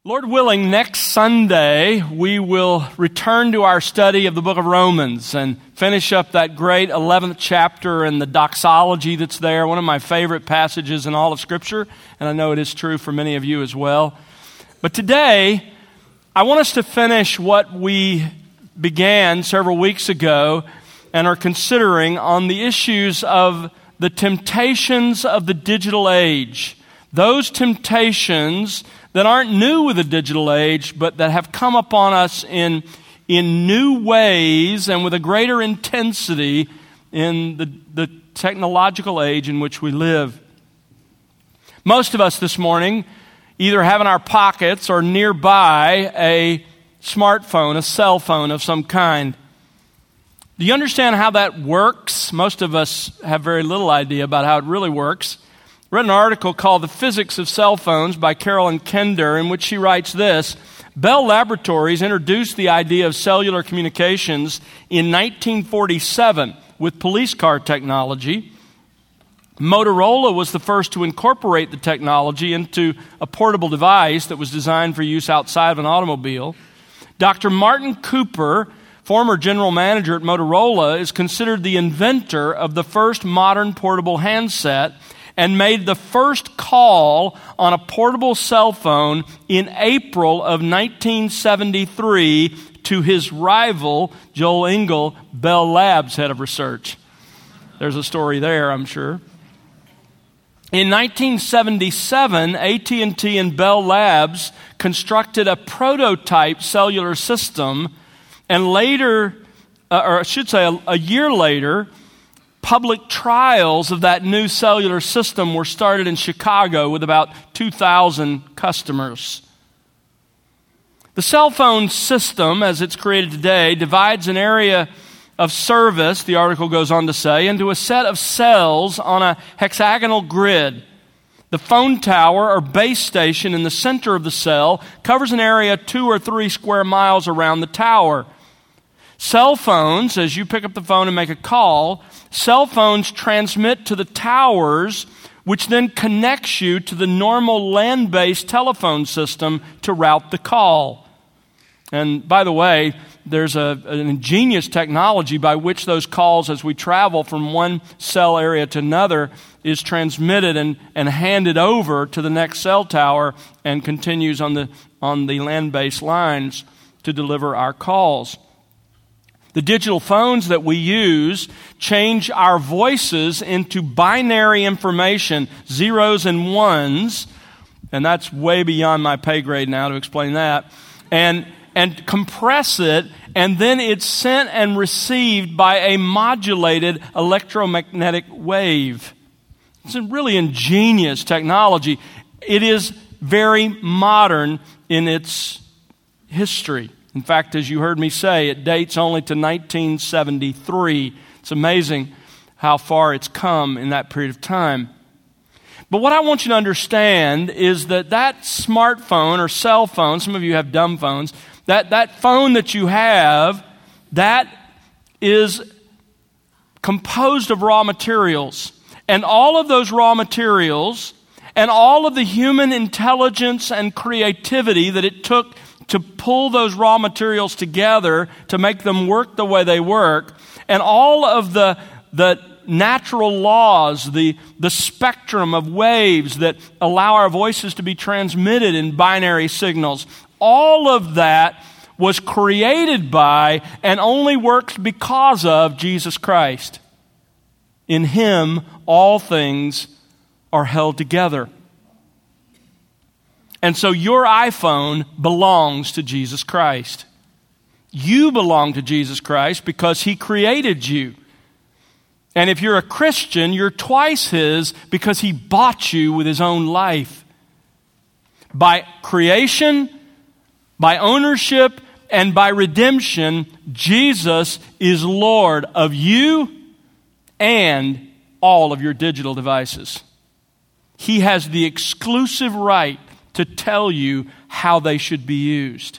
Lord willing, next Sunday we will return to our study of the book of Romans and finish up that great 11th chapter and the doxology that's there, one of my favorite passages in all of Scripture, and I know it is true for many of you as well. But today, I want us to finish what we began several weeks ago and are considering on the issues of the temptations of the digital age. Those temptations that aren't new with the digital age, but that have come upon us in new ways and with a greater intensity in the technological age in which we live. Most of us this morning either have in our pockets or nearby a smartphone, a cell phone of some kind. Do you understand how that works? Most of us have very little idea about how it really works. I read an article called The Physics of Cell Phones by Carolyn Kender, in which she writes this: Bell Laboratories introduced the idea of cellular communications in 1947 with police car technology. Motorola was the first to incorporate the technology into a portable device that was designed for use outside of an automobile. Dr. Martin Cooper, former general manager at Motorola, is considered the inventor of the first modern portable handset and made the first call on a portable cell phone in April of 1973 to his rival, Joel Engel, Bell Labs head of research. There's a story there, I'm sure. In 1977, AT&T and Bell Labs constructed a prototype cellular system, and later, or I should say a year later, public trials of that new cellular system were started in Chicago with about 2,000 customers. The cell phone system, as it's created today, divides an area of service, the article goes on to say, into a set of cells on a hexagonal grid. The phone tower or base station in the center of the cell covers an area 2 or 3 square miles around the tower. Cell phones, as you pick up the phone and make a call, cell phones transmit to the towers, which then connects you to the normal land-based telephone system to route the call. And by the way, there's an ingenious technology by which those calls, as we travel from one cell area to another, is transmitted and handed over to the next cell tower and continues on the land-based lines to deliver our calls. The digital phones that we use change our voices into binary information, zeros and ones, and that's way beyond my pay grade now to explain that, and compress it, and then it's sent and received by a modulated electromagnetic wave. It's a really ingenious technology. It is very modern in its history. In fact, as you heard me say, it dates only to 1973. It's amazing how far it's come in that period of time. But what I want you to understand is that smartphone or cell phone, some of you have dumb phones, that phone that you have, that is composed of raw materials. And all of those raw materials and all of the human intelligence and creativity that it took to pull those raw materials together to make them work the way they work, and all of the natural laws, the spectrum of waves that allow our voices to be transmitted in binary signals, all of that was created by and only works because of Jesus Christ. In Him, all things are held together. And so your iPhone belongs to Jesus Christ. You belong to Jesus Christ because He created you. And if you're a Christian, you're twice His because He bought you with His own life. By creation, by ownership, and by redemption, Jesus is Lord of you and all of your digital devices. He has the exclusive right to tell you how they should be used.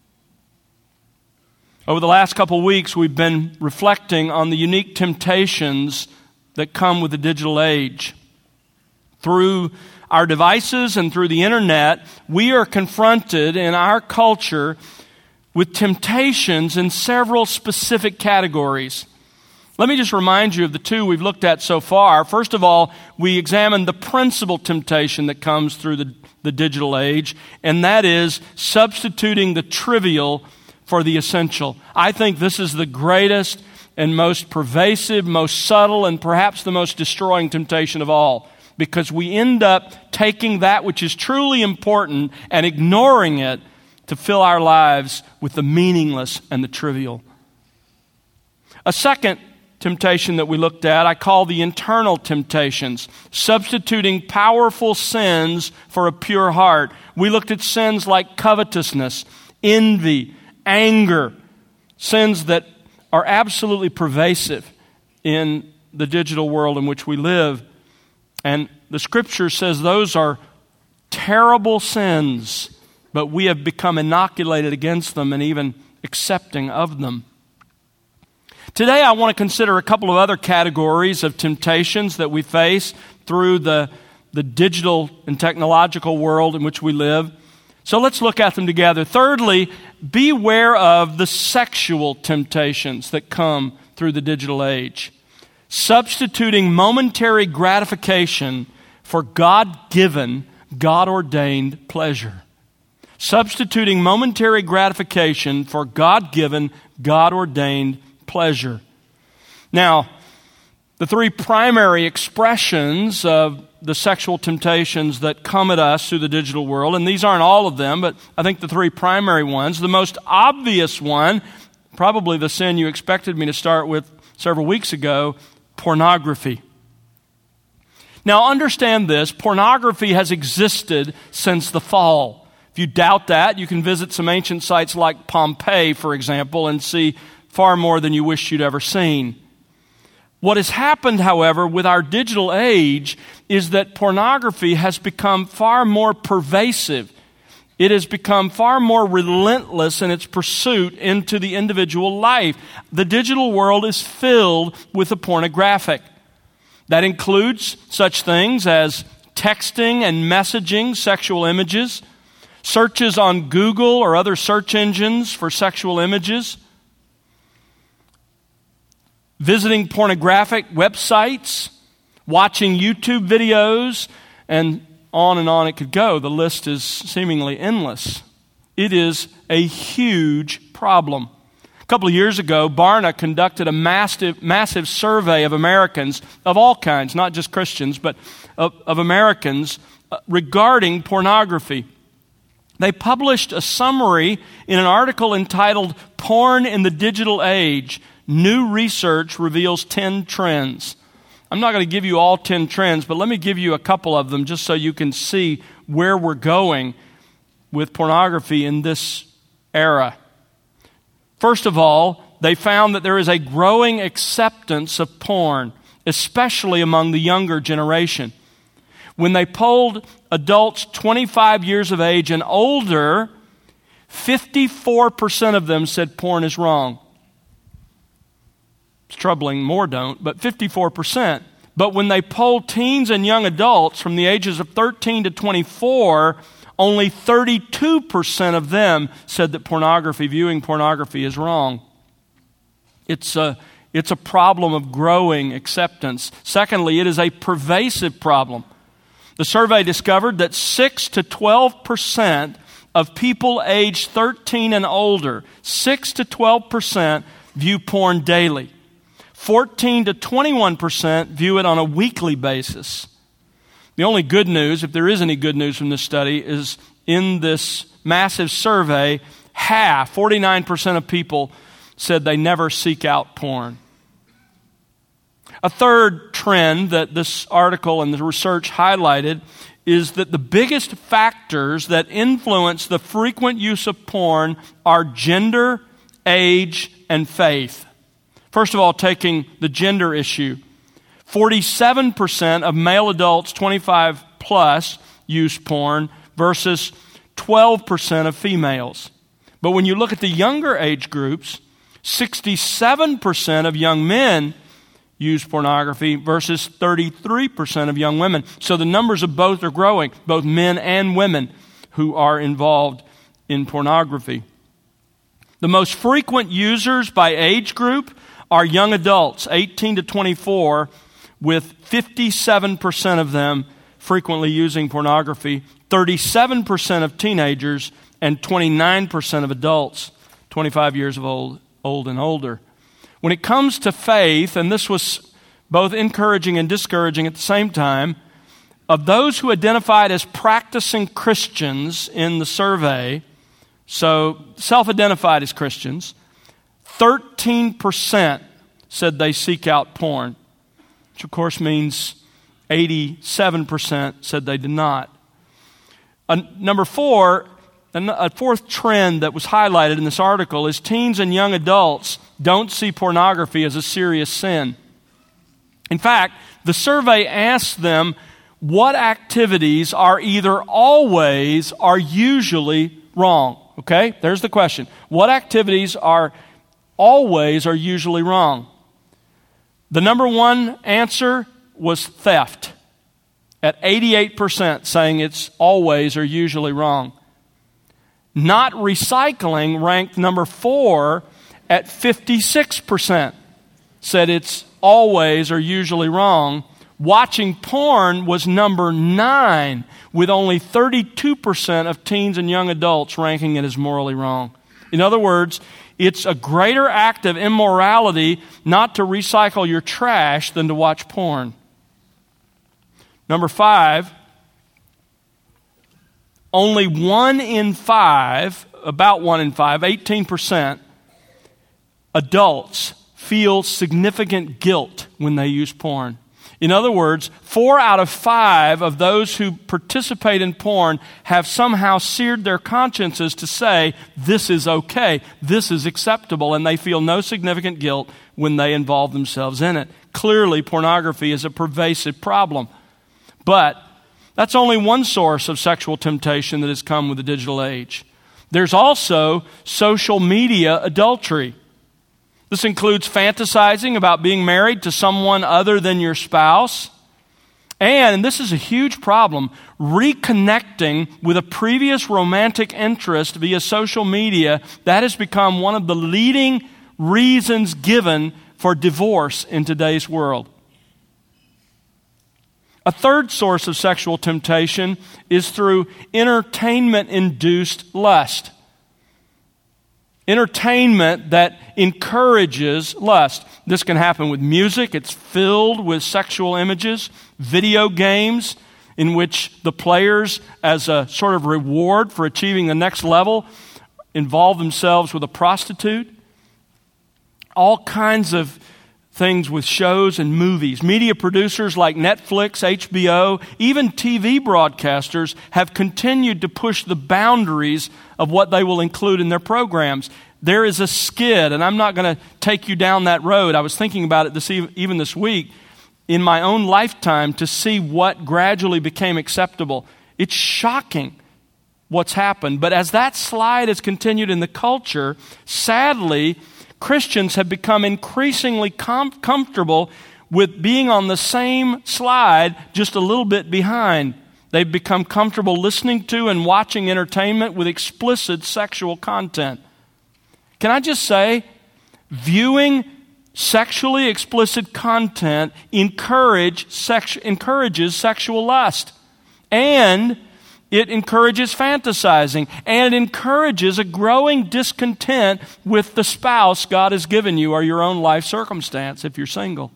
Over the last couple of weeks, we've been reflecting on the unique temptations that come with the digital age. Through our devices and through the internet, we are confronted in our culture with temptations in several specific categories. Let me just remind you of the two we've looked at so far. First of all, we examined the principal temptation that comes through the digital age, and that is substituting the trivial for the essential. I think this is the greatest and most pervasive, most subtle, and perhaps the most destroying temptation of all, because we end up taking that which is truly important and ignoring it to fill our lives with the meaningless and the trivial. A second temptation that we looked at, I call the internal temptations, substituting powerful sins for a pure heart. We looked at sins like covetousness, envy, anger, sins that are absolutely pervasive in the digital world in which we live. And the Scripture says those are terrible sins, but we have become inoculated against them and even accepting of them. Today I want to consider a couple of other categories of temptations that we face through the digital and technological world in which we live. So let's look at them together. Thirdly, beware of the sexual temptations that come through the digital age. Substituting momentary gratification for God-given, God-ordained pleasure. Substituting momentary gratification for God-given, God-ordained pleasure. Now, the three primary expressions of the sexual temptations that come at us through the digital world, and these aren't all of them, but I think the three primary ones. The most obvious one, probably the sin you expected me to start with several weeks ago, pornography. Now understand this, pornography has existed since the fall. If you doubt that, you can visit some ancient sites like Pompeii, for example, and see far more than you wish you'd ever seen. What has happened, however, with our digital age is that pornography has become far more pervasive. It has become far more relentless in its pursuit into the individual life. The digital world is filled with the pornographic. That includes such things as texting and messaging sexual images, searches on Google or other search engines for sexual images, visiting pornographic websites, watching YouTube videos, and on it could go. The list is seemingly endless. It is a huge problem. A couple of years ago, Barna conducted a massive survey of Americans of all kinds, not just Christians, but of Americans regarding pornography. They published a summary in an article entitled "Porn in the Digital Age. New research reveals 10 trends." I'm not going to give you all 10 trends, but let me give you a couple of them just so you can see where we're going with pornography in this era. First of all, they found that there is a growing acceptance of porn, especially among the younger generation. When they polled adults 25 years of age and older, 54% of them said porn is wrong. It's troubling, more don't, but 54%. But when they polled teens and young adults from the ages of 13 to 24, only 32% of them said that viewing pornography is wrong. It's a problem of growing acceptance. Secondly, it is a pervasive problem. The survey discovered that 6 to 12% of people aged 13 and older, 6 to 12% view porn daily. 14 to 21% view it on a weekly basis. The only good news, if there is any good news from this study, is in this massive survey, 49% of people said they never seek out porn. A third trend that this article and the research highlighted is that the biggest factors that influence the frequent use of porn are gender, age, and faith. First of all, taking the gender issue, 47% of male adults 25 plus use porn versus 12% of females. But when you look at the younger age groups, 67% of young men use pornography versus 33% of young women. So the numbers of both are growing, both men and women who are involved in pornography. The most frequent users by age group are young adults, 18 to 24, with 57% of them frequently using pornography, 37% of teenagers, and 29% of adults, 25 years of old and older. When it comes to faith, and this was both encouraging and discouraging at the same time, of those who identified as practicing Christians in the survey, so self-identified as Christians, 13% said they seek out porn, which of course means 87% said they did not. Number four, a fourth trend that was highlighted in this article is teens and young adults don't see pornography as a serious sin. In fact, the survey asked them what activities are either always or usually wrong. Okay, there's the question. What activities are always or usually wrong? The number one answer was theft, at 88% saying it's always or usually wrong. Not recycling ranked number 4 at 56%, said it's always or usually wrong. Watching porn was number 9, with only 32% of teens and young adults ranking it as morally wrong. In other words, it's a greater act of immorality not to recycle your trash than to watch porn. Number 5, only 1 in 5, about 1 in 5, 18%, adults feel significant guilt when they use porn. In other words, 4 out of 5 of those who participate in porn have somehow seared their consciences to say, this is okay, this is acceptable, and they feel no significant guilt when they involve themselves in it. Clearly, pornography is a pervasive problem. But that's only one source of sexual temptation that has come with the digital age. There's also social media adultery. This includes fantasizing about being married to someone other than your spouse. And this is a huge problem, reconnecting with a previous romantic interest via social media. That has become one of the leading reasons given for divorce in today's world. A third source of sexual temptation is through entertainment-induced lust. Entertainment that encourages lust. This can happen with music. It's filled with sexual images. Video games in which the players, as a sort of reward for achieving the next level, involve themselves with a prostitute. All kinds of things with shows and movies. Media producers like Netflix, HBO, even TV broadcasters have continued to push the boundaries of what they will include in their programs. There is a skid, and I'm not going to take you down that road. I was thinking about it even this week in my own lifetime to see what gradually became acceptable. It's shocking what's happened. But as that slide has continued in the culture, sadly, Christians have become increasingly comfortable with being on the same slide, just a little bit behind. They've become comfortable listening to and watching entertainment with explicit sexual content. Can I just say, viewing sexually explicit content encourages sexual lust. And it encourages fantasizing, and it encourages a growing discontent with the spouse God has given you or your own life circumstance if you're single.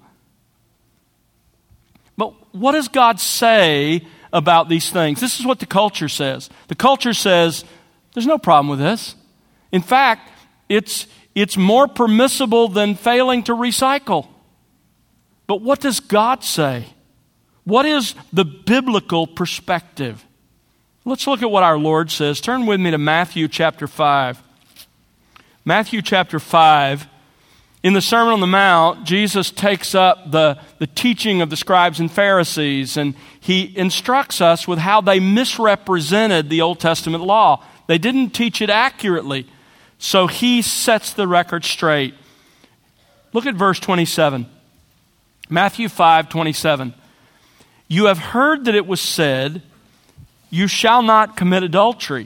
But what does God say about these things? This is what the culture says. The culture says, there's no problem with this. In fact, it's more permissible than failing to recycle. But what does God say? What is the biblical perspective? Let's look at what our Lord says. Turn with me to Matthew chapter 5. Matthew chapter 5. In the Sermon on the Mount, Jesus takes up the teaching of the scribes and Pharisees, and he instructs us with how they misrepresented the Old Testament law. They didn't teach it accurately, so he sets the record straight. Look at verse 27. Matthew 5:27. You have heard that it was said, you shall not commit adultery.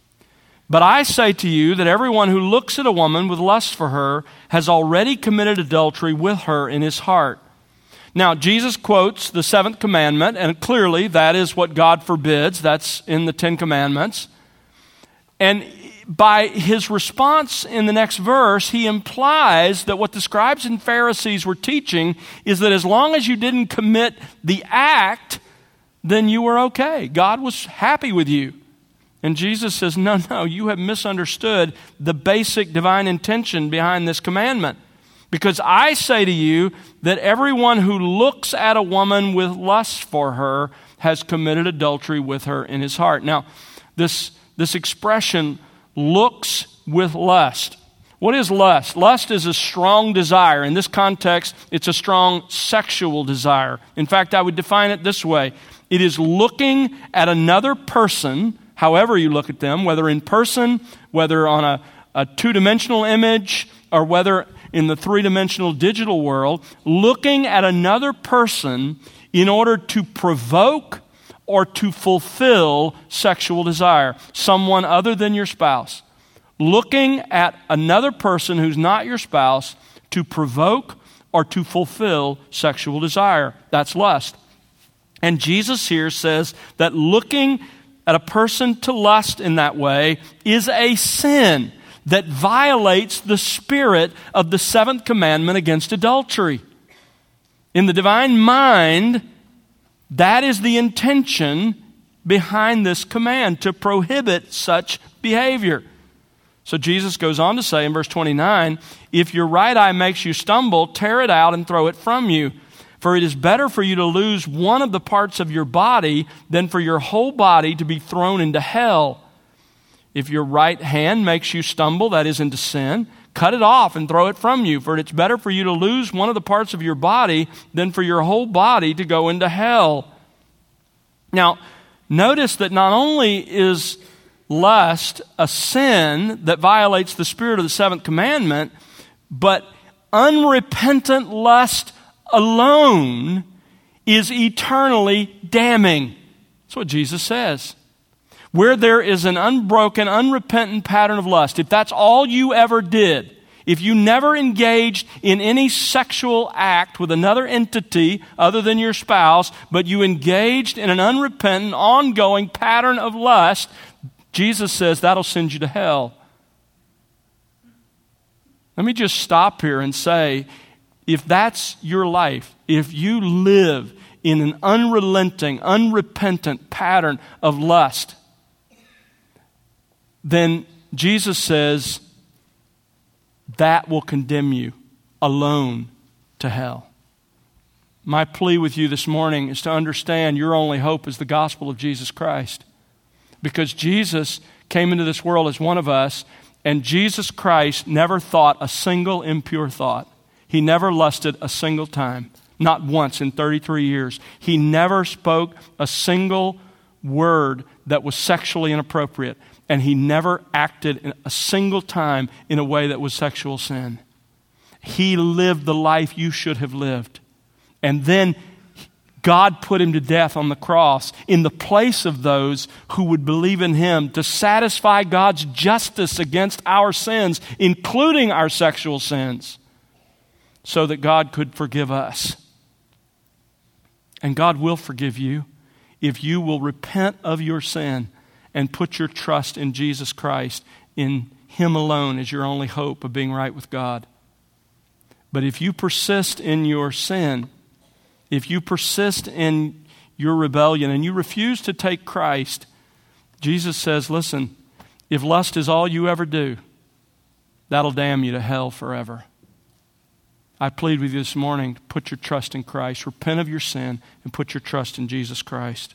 But I say to you that everyone who looks at a woman with lust for her has already committed adultery with her in his heart. Now, Jesus quotes the seventh commandment, and clearly that is what God forbids. That's in the Ten Commandments. And by his response in the next verse, he implies that what the scribes and Pharisees were teaching is that as long as you didn't commit the act, then you were okay. God was happy with you. And Jesus says, no, you have misunderstood the basic divine intention behind this commandment. Because I say to you that everyone who looks at a woman with lust for her has committed adultery with her in his heart. Now, this expression, looks with lust. What is lust? Lust is a strong desire. In this context, it's a strong sexual desire. In fact, I would define it this way. It is looking at another person, however you look at them, whether in person, whether on a two-dimensional image, or whether in the three-dimensional digital world, looking at another person in order to provoke or to fulfill sexual desire. Someone other than your spouse. Looking at another person who's not your spouse to provoke or to fulfill sexual desire. That's lust. And Jesus here says that looking at a person to lust in that way is a sin that violates the spirit of the seventh commandment against adultery. In the divine mind, that is the intention behind this command, to prohibit such behavior. So Jesus goes on to say in verse 29, if your right eye makes you stumble, tear it out and throw it from you. For it is better for you to lose one of the parts of your body than for your whole body to be thrown into hell. If your right hand makes you stumble, that is into sin, cut it off and throw it from you. For it's better for you to lose one of the parts of your body than for your whole body to go into hell. Now, notice that not only is lust a sin that violates the spirit of the seventh commandment, but unrepentant lust alone is eternally damning. That's what Jesus says. Where there is an unbroken, unrepentant pattern of lust, if that's all you ever did, if you never engaged in any sexual act with another entity other than your spouse, but you engaged in an unrepentant, ongoing pattern of lust, Jesus says that'll send you to hell. Let me just stop here and say, if that's your life, if you live in an unrelenting, unrepentant pattern of lust, then Jesus says that will condemn you alone to hell. My plea with you this morning is to understand your only hope is the gospel of Jesus Christ. Because Jesus came into this world as one of us, and Jesus Christ never thought a single impure thought. He never lusted a single time, not once in 33 years. He never spoke a single word that was sexually inappropriate. And he never acted a single time in a way that was sexual sin. He lived the life you should have lived. And then God put him to death on the cross in the place of those who would believe in him to satisfy God's justice against our sins, including our sexual sins, so that God could forgive us. And God will forgive you if you will repent of your sin and put your trust in Jesus Christ, in him alone as your only hope of being right with God. But if you persist in your sin, if you persist in your rebellion and you refuse to take Christ, Jesus says, listen, if lust is all you ever do, that'll damn you to hell forever. I plead with you this morning to put your trust in Christ, repent of your sin, and put your trust in Jesus Christ.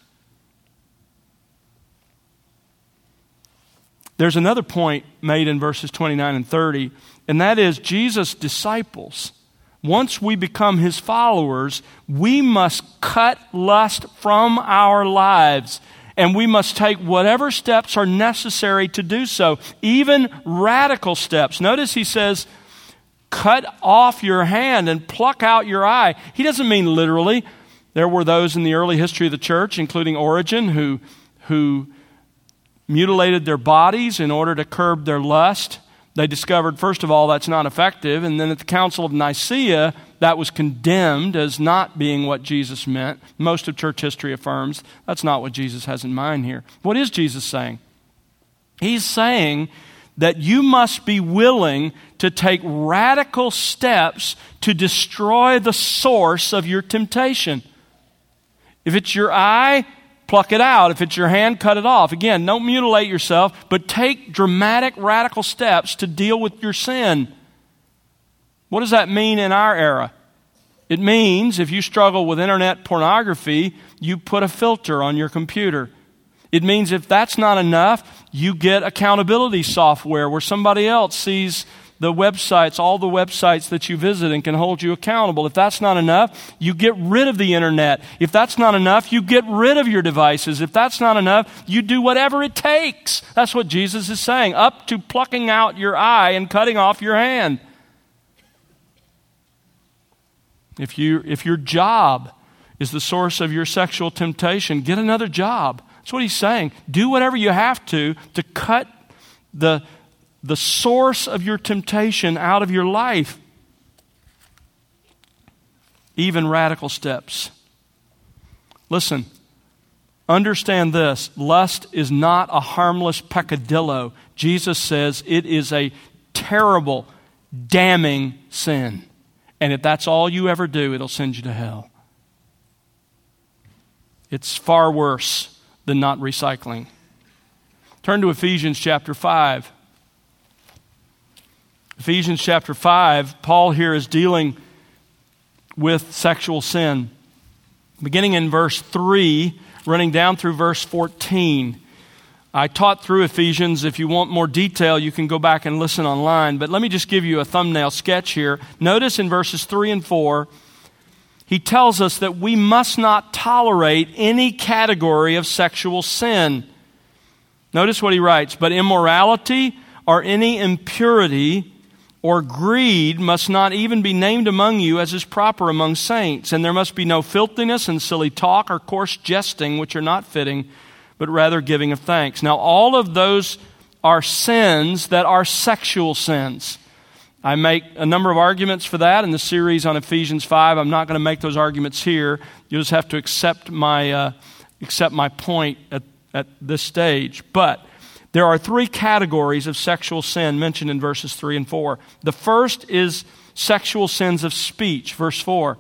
There's another point made in verses 29 and 30, and that is Jesus' disciples. Once we become his followers, we must cut lust from our lives, and we must take whatever steps are necessary to do so, even radical steps. Notice he says, cut off your hand and pluck out your eye. He doesn't mean literally. There were those in the early history of the church, including Origen, who mutilated their bodies in order to curb their lust. They discovered, first of all, that's not effective. And then at the Council of Nicaea, that was condemned as not being what Jesus meant. Most of church history affirms that's not what Jesus has in mind here. What is Jesus saying? He's saying that you must be willing to take radical steps to destroy the source of your temptation. If it's your eye, pluck it out. If it's your hand, cut it off. Again, don't mutilate yourself, but take dramatic, radical steps to deal with your sin. What does that mean in our era? It means if you struggle with internet pornography, you put a filter on your computer. It means if that's not enough, you get accountability software where somebody else sees the websites, all the websites that you visit and can hold you accountable. If that's not enough, you get rid of the internet. If that's not enough, you get rid of your devices. If that's not enough, you do whatever it takes. That's what Jesus is saying, up to plucking out your eye and cutting off your hand. If your job is the source of your sexual temptation, get another job. That's what he's saying. Do whatever you have to cut the source of your temptation out of your life. Even radical steps. Listen, understand this. Lust is not a harmless peccadillo. Jesus says it is a terrible, damning sin. And if that's all you ever do, it'll send you to hell. It's far worse than not recycling. Turn to Ephesians chapter 5. Ephesians chapter 5, Paul here is dealing with sexual sin. Beginning in verse 3, running down through verse 14. I taught through Ephesians. If you want more detail, you can go back and listen online. But let me just give you a thumbnail sketch here. Notice in verses 3 and 4, he tells us that we must not tolerate any category of sexual sin. Notice what he writes, but immorality or any impurity or greed must not even be named among you as is proper among saints. And there must be no filthiness and silly talk or coarse jesting, which are not fitting, but rather giving of thanks. Now, all of those are sins that are sexual sins. I make a number of arguments for that in the series on Ephesians 5. I'm not going to make those arguments here. You'll just have to accept my point at this stage. But there are three categories of sexual sin mentioned in verses 3 and 4. The first is sexual sins of speech, verse 4.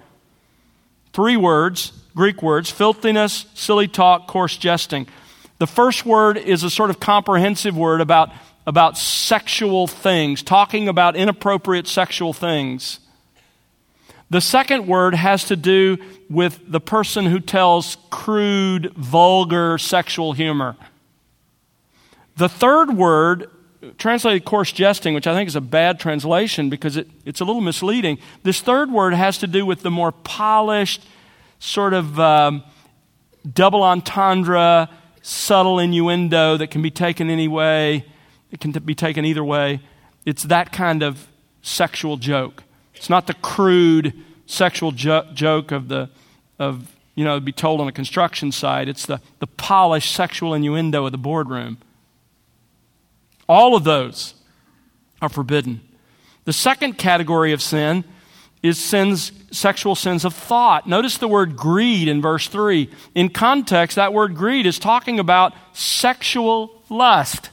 3 words, Greek words, filthiness, silly talk, coarse jesting. The first word is a sort of comprehensive word about sexual things, talking about inappropriate sexual things. The second word has to do with the person who tells crude, vulgar sexual humor. The third word, translated coarse jesting, which I think is a bad translation because it's a little misleading. This third word has to do with the more polished, sort of double entendre, subtle innuendo that can be taken any way. It can be taken either way. It's that kind of sexual joke. It's not the crude sexual joke of be told on a construction site. It's the polished sexual innuendo of the boardroom. All of those are forbidden. The second category of sin is sexual sins of thought. Notice the word greed in verse 3. In context, that word greed is talking about sexual lust.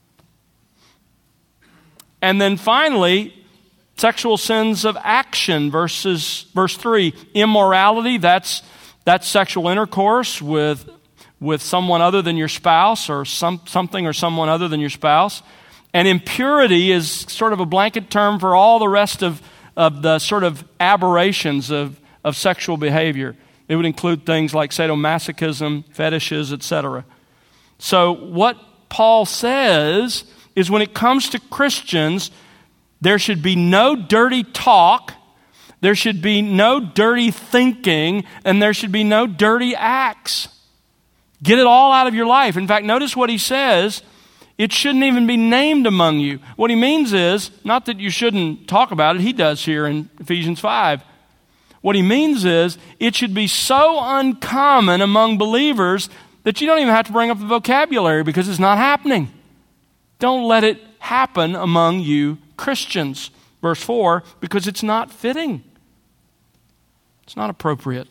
And then finally, sexual sins of action, verse 3. Immorality, that's sexual intercourse with someone other than your spouse or something or someone other than your spouse. And impurity is sort of a blanket term for all the rest of the sort of aberrations of sexual behavior. It would include things like sadomasochism, fetishes, etc. So what Paul says is when it comes to Christians, there should be no dirty talk, there should be no dirty thinking, and there should be no dirty acts. Get it all out of your life. In fact, notice what he says It shouldn't even be named among you. What he means is, not that you shouldn't talk about it, he does here in Ephesians 5. What he means is, it should be so uncommon among believers that you don't even have to bring up the vocabulary because it's not happening. Don't let it happen among you Christians. Verse 4, because it's not fitting. It's not appropriate.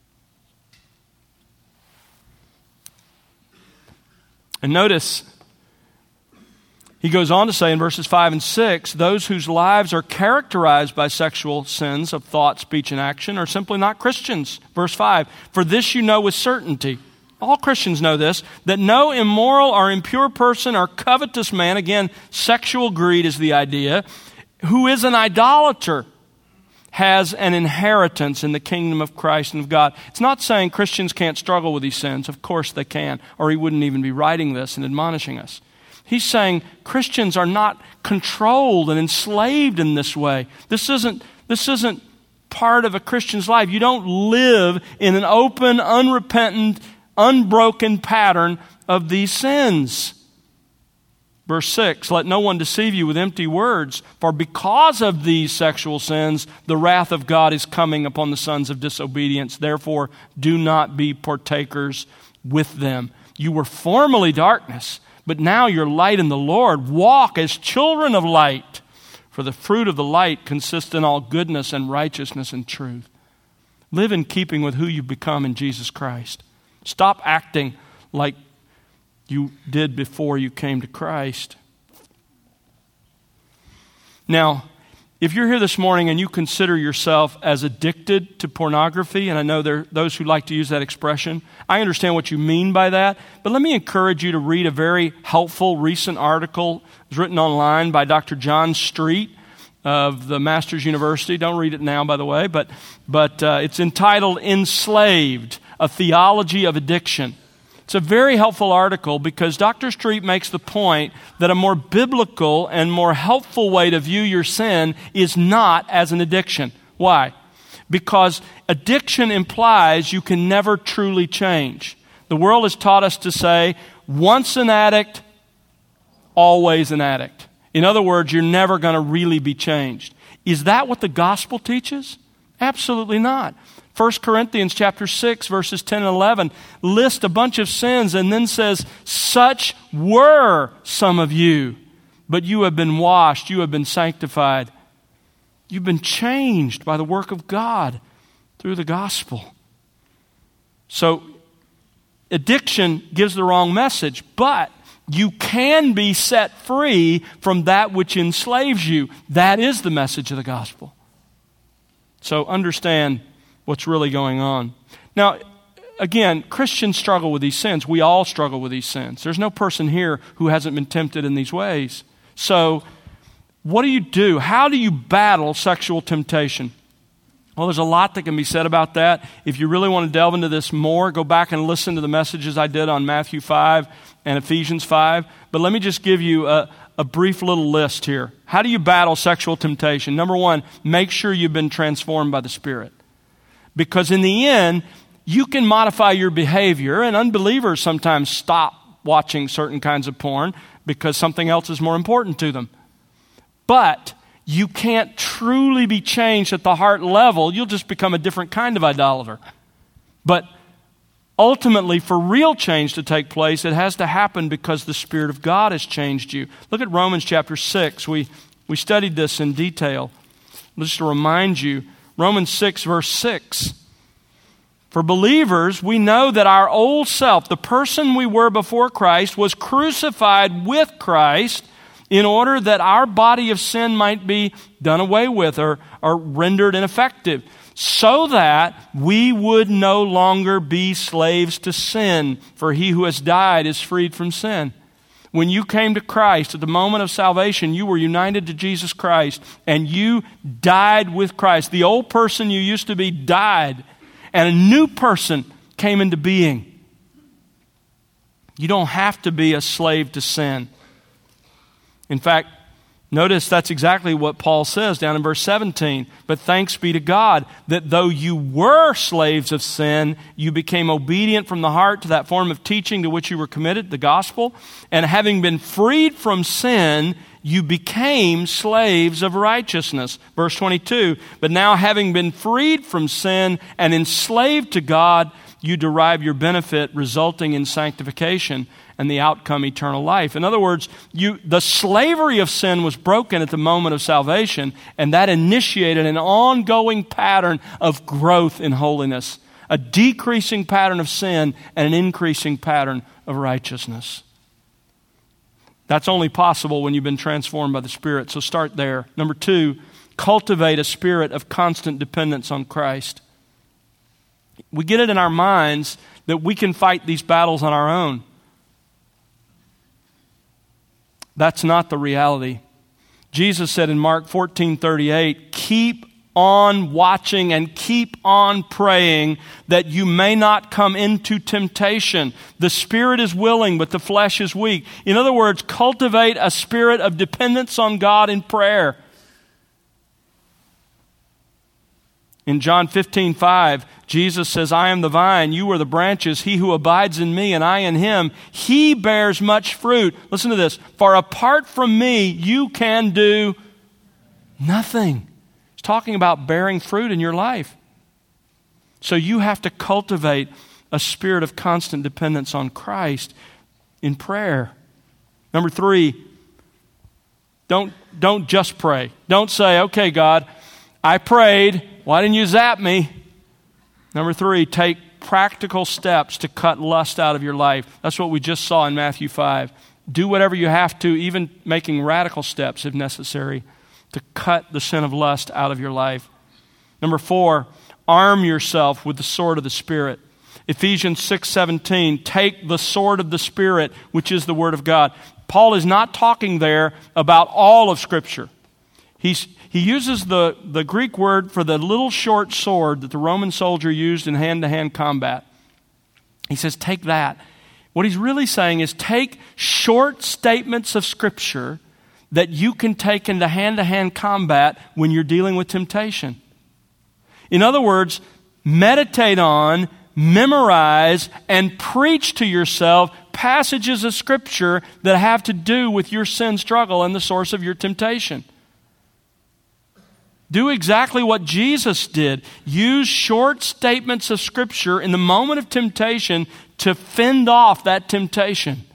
And notice, he goes on to say in verses 5 and 6, those whose lives are characterized by sexual sins of thought, speech, and action are simply not Christians. Verse 5, for this you know with certainty. All Christians know this, that no immoral or impure person or covetous man, again, sexual greed is the idea, who is an idolater, has an inheritance in the kingdom of Christ and of God. It's not saying Christians can't struggle with these sins. Of course they can, or he wouldn't even be writing this and admonishing us. He's saying Christians are not controlled and enslaved in this way. This isn't part of a Christian's life. You don't live in an open, unrepentant, unbroken pattern of these sins. Verse 6, let no one deceive you with empty words, for because of these sexual sins, the wrath of God is coming upon the sons of disobedience. Therefore, do not be partakers with them. You were formerly darkness, but now you're light in the Lord. Walk as children of light, for the fruit of the light consists in all goodness and righteousness and truth. Live in keeping with who you've become in Jesus Christ. Stop acting like you did before you came to Christ. Now, if you're here this morning and you consider yourself as addicted to pornography, and I know there are those who like to use that expression, I understand what you mean by that, but let me encourage you to read a very helpful recent article. It was written online by Dr. John Street of the Masters University. Don't read it now, by the way, but it's entitled Enslaved, A Theology of Addiction. It's a very helpful article because Dr. Street makes the point that a more biblical and more helpful way to view your sin is not as an addiction. Why? Because addiction implies you can never truly change. The world has taught us to say, once an addict, always an addict. In other words, you're never going to really be changed. Is that what the gospel teaches? Absolutely not. 1 Corinthians chapter 6, verses 10 and 11 list a bunch of sins and then says, such were some of you, but you have been washed, you have been sanctified. You've been changed by the work of God through the gospel. So, addiction gives the wrong message, but you can be set free from that which enslaves you. That is the message of the gospel. So, understand what's really going on. Now, again, Christians struggle with these sins. We all struggle with these sins. There's no person here who hasn't been tempted in these ways. So, what do you do? How do you battle sexual temptation? Well, there's a lot that can be said about that. If you really want to delve into this more, go back and listen to the messages I did on Matthew 5 and Ephesians 5. But let me just give you a brief little list here. How do you battle sexual temptation? Number one, make sure you've been transformed by the Spirit. Because in the end, you can modify your behavior, and unbelievers sometimes stop watching certain kinds of porn because something else is more important to them. But you can't truly be changed at the heart level. You'll just become a different kind of idolater. But ultimately, for real change to take place, it has to happen because the Spirit of God has changed you. Look at Romans chapter 6. We studied this in detail. Just to remind you, Romans 6, verse 6. For believers, we know that our old self, the person we were before Christ, was crucified with Christ in order that our body of sin might be done away with or rendered ineffective, so that we would no longer be slaves to sin, for he who has died is freed from sin. When you came to Christ, at the moment of salvation, you were united to Jesus Christ, and you died with Christ. The old person you used to be died, and a new person came into being. You don't have to be a slave to sin. In fact, Notice that's exactly what Paul says down in verse 17. But thanks be to God that though you were slaves of sin, you became obedient from the heart to that form of teaching to which you were committed, the gospel. And having been freed from sin, you became slaves of righteousness. Verse 22, but now having been freed from sin and enslaved to God, you derive your benefit, resulting in sanctification and the outcome eternal life. In other words, the slavery of sin was broken at the moment of salvation, and that initiated an ongoing pattern of growth in holiness, a decreasing pattern of sin and an increasing pattern of righteousness. That's only possible when you've been transformed by the Spirit, so start there. Number 2, cultivate a spirit of constant dependence on Christ. We get it in our minds that we can fight these battles on our own. That's not the reality. Jesus said in Mark 14:38, keep on watching and keep on praying that you may not come into temptation. The spirit is willing, but the flesh is weak. In other words, cultivate a spirit of dependence on God in prayer. In John 15:5, Jesus says, I am the vine, you are the branches. He who abides in me and I in him, he bears much fruit. Listen to this. For apart from me, you can do nothing. He's talking about bearing fruit in your life. So you have to cultivate a spirit of constant dependence on Christ in prayer. Number 3, don't just pray. Don't say, okay, God, I prayed. Why didn't you zap me? Number 3, take practical steps to cut lust out of your life. That's what we just saw in Matthew 5. Do whatever you have to, even making radical steps if necessary, to cut the sin of lust out of your life. Number 4, arm yourself with the sword of the Spirit. Ephesians 6:17, take the sword of the Spirit, which is the Word of God. Paul is not talking there about all of Scripture. He uses the Greek word for the little short sword that the Roman soldier used in hand-to-hand combat. He says, take that. What he's really saying is take short statements of Scripture that you can take into hand-to-hand combat when you're dealing with temptation. In other words, meditate on, memorize, and preach to yourself passages of Scripture that have to do with your sin struggle and the source of your temptation. Do exactly what Jesus did. Use short statements of Scripture in the moment of temptation to fend off that temptation.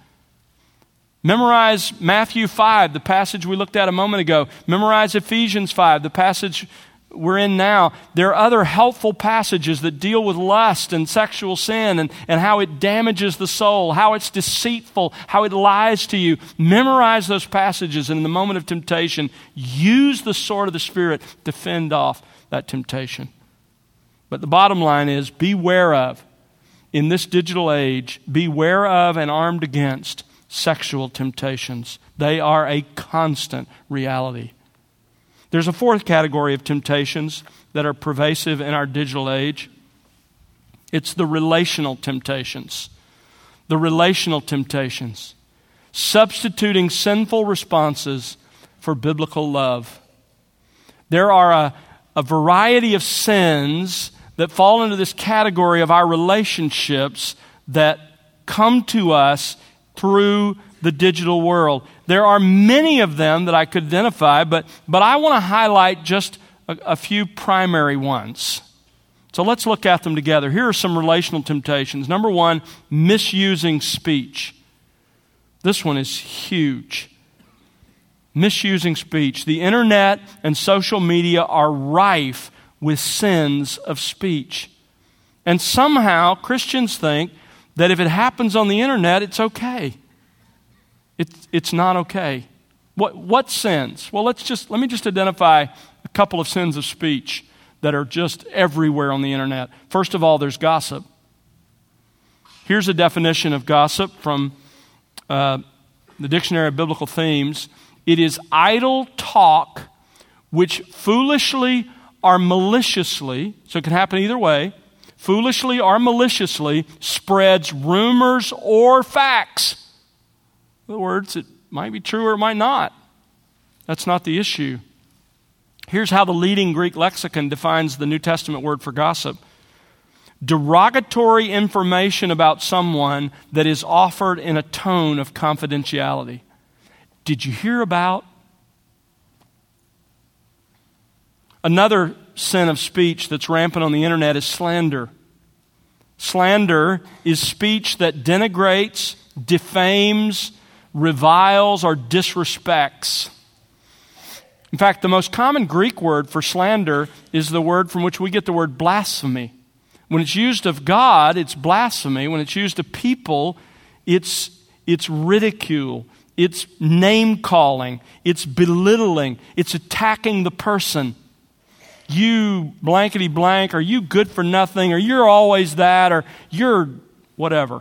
Memorize Matthew 5, the passage we looked at a moment ago. Memorize Ephesians 5, the passage we're in now. There are other helpful passages that deal with lust and sexual sin and how it damages the soul, how it's deceitful, how it lies to you. Memorize those passages, and in the moment of temptation, use the sword of the Spirit to fend off that temptation. But the bottom line is, beware of, in this digital age, beware of and armed against sexual temptations. They are a constant reality. There's a 4th category of temptations that are pervasive in our digital age. It's the relational temptations. The relational temptations. Substituting sinful responses for biblical love. There are a variety of sins that fall into this category of our relationships that come to us through the digital world. There are many of them that I could identify, but I want to highlight just a few primary ones. So let's look at them together. Here are some relational temptations. Number 1, misusing speech. This one is huge. Misusing speech. The internet and social media are rife with sins of speech. And somehow Christians think that if it happens on the internet, it's okay. It's not okay. What sins? Well, let me just identify a couple of sins of speech that are just everywhere on the internet. First of all, there's gossip. Here's a definition of gossip from the Dictionary of Biblical Themes. It is idle talk which foolishly or maliciously, so it can happen either way, foolishly or maliciously spreads rumors or facts. In other words, it might be true or it might not. That's not the issue. Here's how the leading Greek lexicon defines the New Testament word for gossip. Derogatory information about someone that is offered in a tone of confidentiality. Did you hear about? Another sin of speech that's rampant on the internet is slander. Slander is speech that denigrates, defames, reviles, or disrespects. In fact, the most common Greek word for slander is the word from which we get the word blasphemy. When it's used of God, it's blasphemy. When it's used of people, it's ridicule. It's name-calling. It's belittling. It's attacking the person. You blankety blank, or you good for nothing, or you're always that, or you're whatever.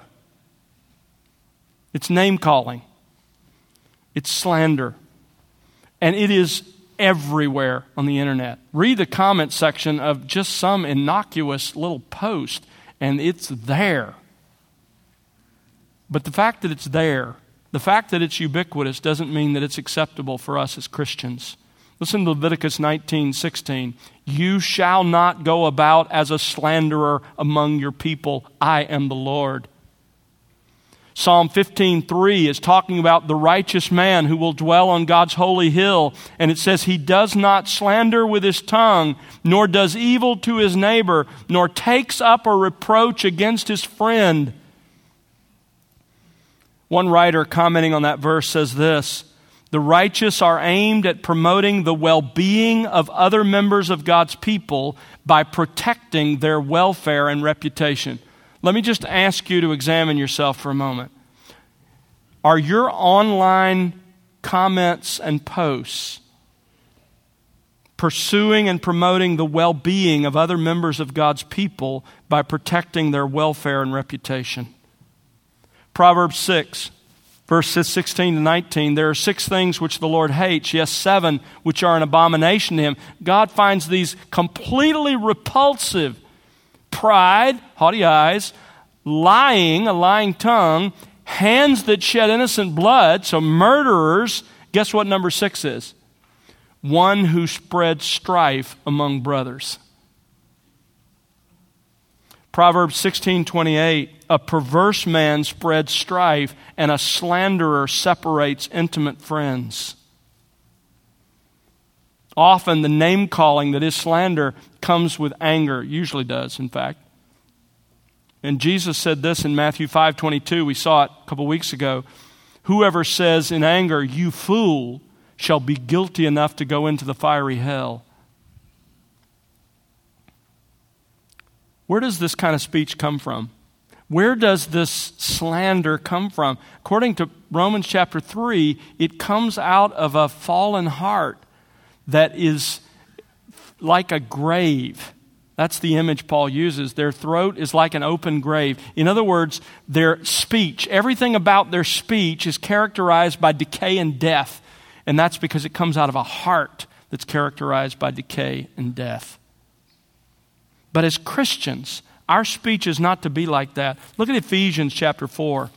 It's name-calling. It's slander. And it is everywhere on the internet. Read the comment section of just some innocuous little post, and it's there. But the fact that it's there, the fact that it's ubiquitous, doesn't mean that it's acceptable for us as Christians. Listen to Leviticus 19:16. You shall not go about as a slanderer among your people. I am the Lord. Psalm 15:3 is talking about the righteous man who will dwell on God's holy hill. And it says, he does not slander with his tongue, nor does evil to his neighbor, nor takes up a reproach against his friend. One writer commenting on that verse says this, the righteous are aimed at promoting the well-being of other members of God's people by protecting their welfare and reputation. Let me just ask you to examine yourself for a moment. Are your online comments and posts pursuing and promoting the well-being of other members of God's people by protecting their welfare and reputation? Proverbs 6, verses 16 to 19, there are 6 things which the Lord hates, yes, 7 which are an abomination to him. God finds these completely repulsive. Pride, haughty eyes, lying, a lying tongue, hands that shed innocent blood, so murderers. Guess what number 6 is? One who spreads strife among brothers. Proverbs 16:28, a perverse man spreads strife, and a slanderer separates intimate friends. Often the name-calling that is slander comes with anger, usually does, in fact. And Jesus said this in Matthew 5:22, we saw it a couple weeks ago. Whoever says in anger, you fool, shall be guilty enough to go into the fiery hell. Where does this kind of speech come from? Where does this slander come from? According to Romans chapter 3, it comes out of a fallen heart that is like a grave. That's the image Paul uses. Their throat is like an open grave. In other words, their speech, everything about their speech is characterized by decay and death. And that's because it comes out of a heart that's characterized by decay and death. But as Christians, our speech is not to be like that. Look at Ephesians chapter 4.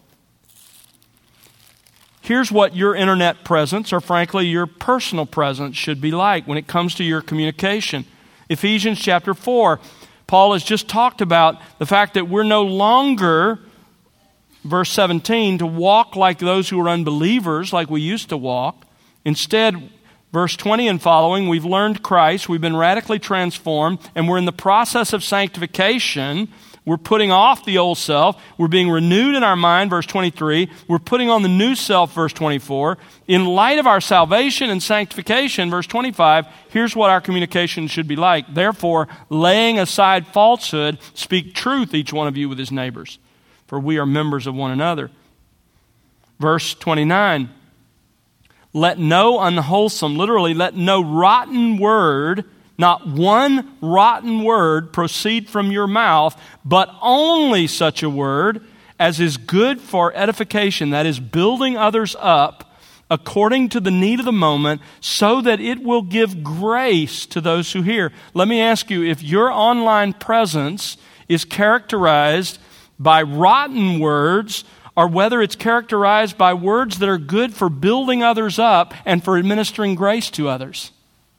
Here's what your internet presence, or frankly your personal presence, should be like when it comes to your communication. Ephesians chapter 4, Paul has just talked about the fact that we're no longer, verse 17, to walk like those who are unbelievers, like we used to walk. Instead, verse 20 and following, we've learned Christ, we've been radically transformed, and we're in the process of sanctification. We're putting off the old self. We're being renewed in our mind, verse 23. We're putting on the new self, verse 24. In light of our salvation and sanctification, verse 25, here's what our communication should be like. Therefore, laying aside falsehood, speak truth, each one of you with his neighbors, for we are members of one another. Verse 29, let no unwholesome, literally, let no rotten word, not one rotten word proceed from your mouth, but only such a word as is good for edification, that is, building others up according to the need of the moment, so that it will give grace to those who hear. Let me ask you, if your online presence is characterized by rotten words or whether it's characterized by words that are good for building others up and for administering grace to others.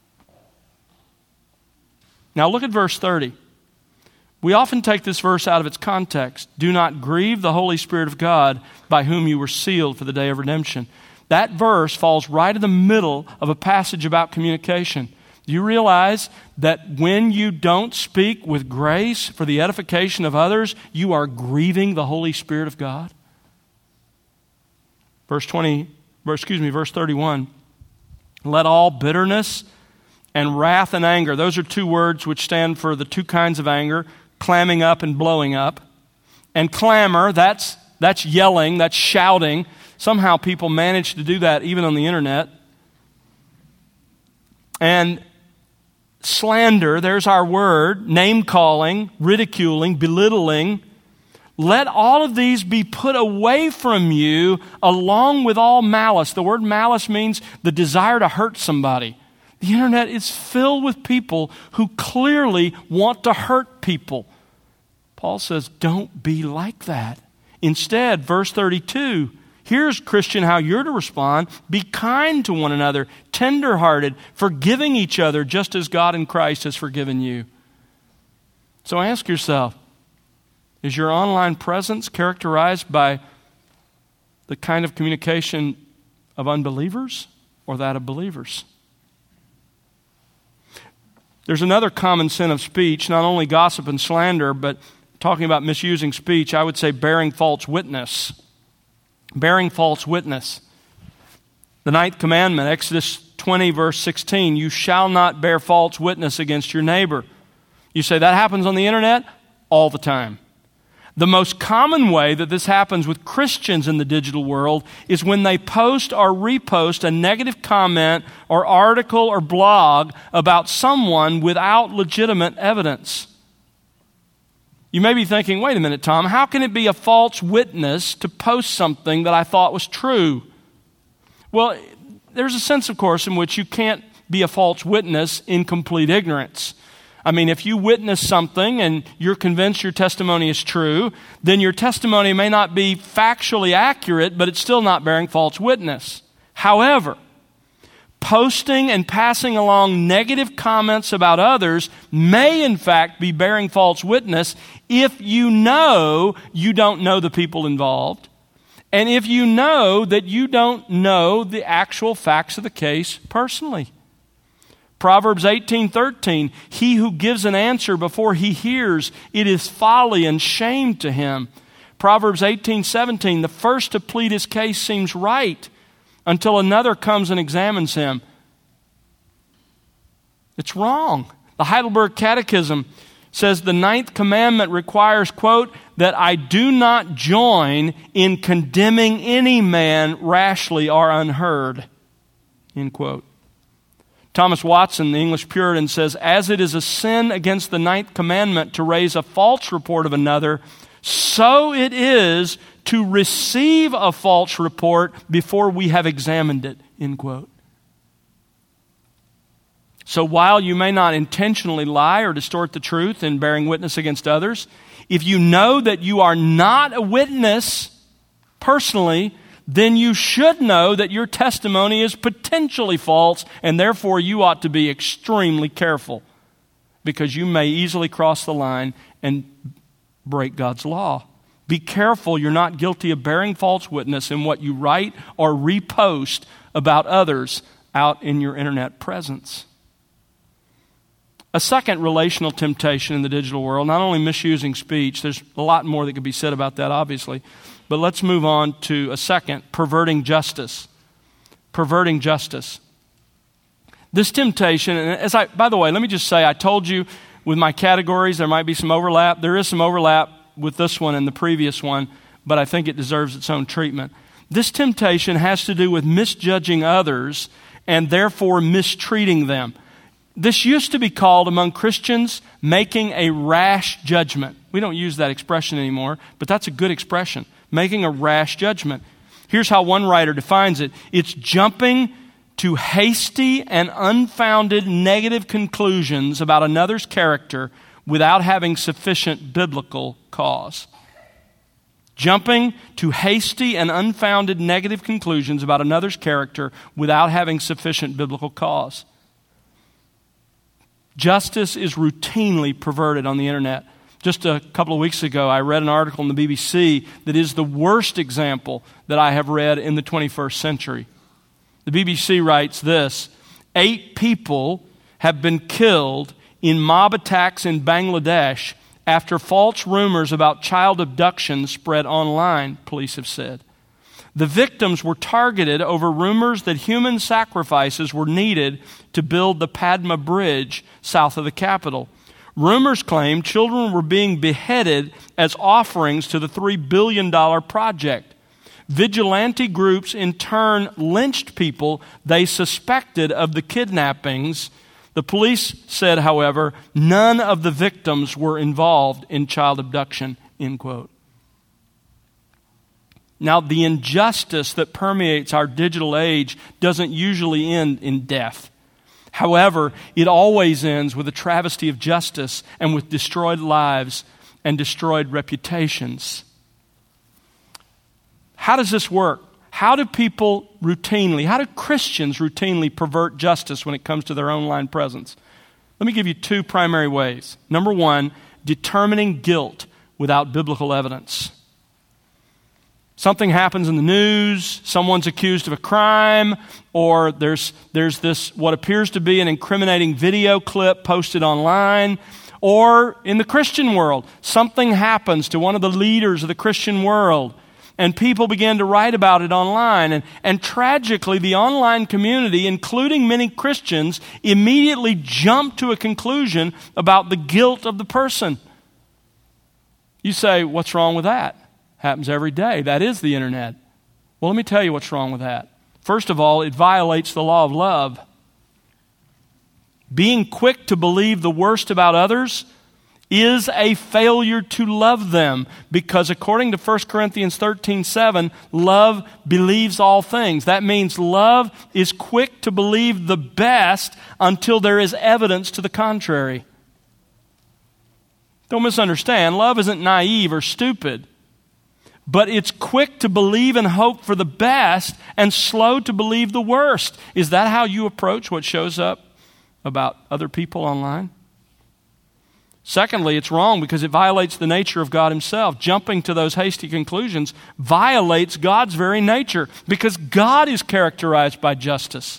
Now look at verse 30. We often take this verse out of its context. Do not grieve the Holy Spirit of God, by whom you were sealed for the day of redemption. That verse falls right in the middle of a passage about communication. Do you realize that when you don't speak with grace for the edification of others, you are grieving the Holy Spirit of God? Verse 31. Let all bitterness and wrath and anger, those are two words which stand for the two kinds of anger, clamming up and blowing up. And clamor, that's yelling, that's shouting. Somehow people manage to do that even on the internet. And slander, there's our word, name-calling, ridiculing, belittling. Let all of these be put away from you along with all malice. The word malice means the desire to hurt somebody. The internet is filled with people who clearly want to hurt people. Paul says, don't be like that. Instead, verse 32, here's, Christian, how you're to respond. Be kind to one another, tender-hearted, forgiving each other, just as God in Christ has forgiven you. So ask yourself, is your online presence characterized by the kind of communication of unbelievers or that of believers? There's another common sin of speech, not only gossip and slander, but talking about misusing speech, I would say bearing false witness. Bearing false witness. The 9th commandment, Exodus 20, verse 16, you shall not bear false witness against your neighbor. You say that happens on the internet? All the time. The most common way that this happens with Christians in the digital world is when they post or repost a negative comment or article or blog about someone without legitimate evidence. You may be thinking, wait a minute, Tom, how can it be a false witness to post something that I thought was true? Well, there's a sense, of course, in which you can't be a false witness in complete ignorance. I mean, if you witness something and you're convinced your testimony is true, then your testimony may not be factually accurate, but it's still not bearing false witness. However, posting and passing along negative comments about others may in fact be bearing false witness if you know you don't know the people involved, and if you know that you don't know the actual facts of the case personally. Proverbs 18:13, he who gives an answer before he hears, it is folly and shame to him. Proverbs 18:17, the first to plead his case seems right until another comes and examines him. It's wrong. The Heidelberg Catechism says the 9th commandment requires, quote, that I do not join in condemning any man rashly or unheard, end quote. Thomas Watson, the English Puritan, says, as it is a sin against the 9th commandment to raise a false report of another, so it is to receive a false report before we have examined it, end quote. So while you may not intentionally lie or distort the truth in bearing witness against others, if you know that you are not a witness personally, then you should know that your testimony is potentially false, and therefore you ought to be extremely careful, because you may easily cross the line and break God's law. Be careful you're not guilty of bearing false witness in what you write or repost about others out in your internet presence. A second relational temptation in the digital world, not only misusing speech, there's a lot more that could be said about that, obviously, but let's move on to a second, perverting justice. Perverting justice. This temptation, and by the way, let me just say, I told you with my categories there might be some overlap. There is some overlap with this one and the previous one, but I think it deserves its own treatment. This temptation has to do with misjudging others and therefore mistreating them. This used to be called among Christians making a rash judgment. We don't use that expression anymore, but that's a good expression, making a rash judgment. Here's how one writer defines it. It's jumping to hasty and unfounded negative conclusions about another's character without having sufficient biblical cause. jumping to hasty and unfounded negative conclusions about another's character without having sufficient biblical cause. Justice is routinely perverted on the internet. Just a couple of weeks ago, I read an article in the BBC that is the worst example that I have read in the 21st century. The BBC writes this: 8 people have been killed in mob attacks in Bangladesh after false rumors about child abduction spread online, police have said. The victims were targeted over rumors that human sacrifices were needed to build the Padma Bridge south of the capital. Rumors claimed children were being beheaded as offerings to the $3 billion project. Vigilante groups in turn lynched people they suspected of the kidnappings. The police said, however, none of the victims were involved in child abduction, end quote. Now, the injustice that permeates our digital age doesn't usually end in death. However, it always ends with a travesty of justice and with destroyed lives and destroyed reputations. How does this work? How do Christians routinely pervert justice when it comes to their online presence? Let me give you 2 primary ways. Number 1, determining guilt without biblical evidence. Something happens in the news, someone's accused of a crime, or there's this what appears to be an incriminating video clip posted online, or in the Christian world, something happens to one of the leaders of the Christian world, and people begin to write about it online. And tragically, the online community, including many Christians, immediately jump to a conclusion about the guilt of the person. You say, what's wrong with that? Happens every day. That is the internet. Well, let me tell you what's wrong with that. First of all, it violates the law of love. Being quick to believe the worst about others is a failure to love them, because according to 1 Corinthians 13:7, love believes all things. That means love is quick to believe the best until there is evidence to the contrary. Don't misunderstand. Love isn't naive or stupid. But it's quick to believe and hope for the best and slow to believe the worst. Is that how you approach what shows up about other people online? Secondly, it's wrong because it violates the nature of God Himself. Jumping to those hasty conclusions violates God's very nature, because God is characterized by justice.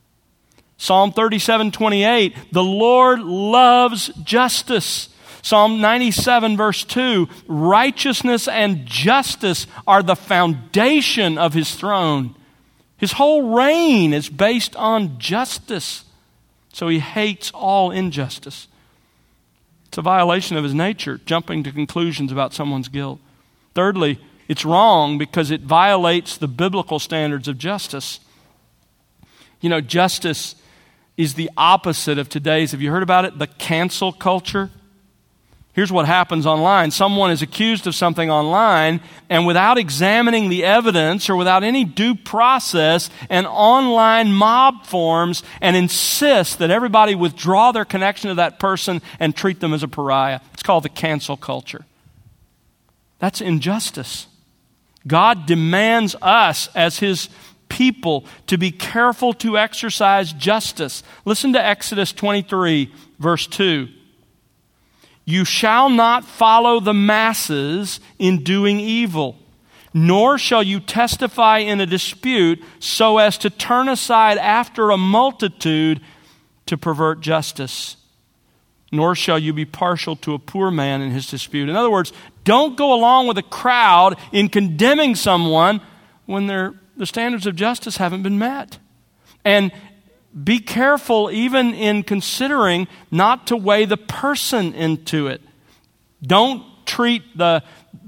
Psalm 37:28, the Lord loves justice. Psalm 97 verse 2, righteousness and justice are the foundation of His throne. His whole reign is based on justice. So He hates all injustice. It's a violation of His nature, jumping to conclusions about someone's guilt. Thirdly, it's wrong because it violates the biblical standards of justice. You know, justice is the opposite of today's, have you heard about it? The cancel culture. Here's what happens online. Someone is accused of something online, and without examining the evidence or without any due process, an online mob forms and insists that everybody withdraw their connection to that person and treat them as a pariah. It's called the cancel culture. That's injustice. God demands us as His people to be careful to exercise justice. Listen to Exodus 23, verse 2. You shall not follow the masses in doing evil, nor shall you testify in a dispute so as to turn aside after a multitude to pervert justice. Nor shall you be partial to a poor man in his dispute. In other words, don't go along with a crowd in condemning someone when the standards of justice haven't been met. And be careful even in considering not to weigh the person into it. Don't treat the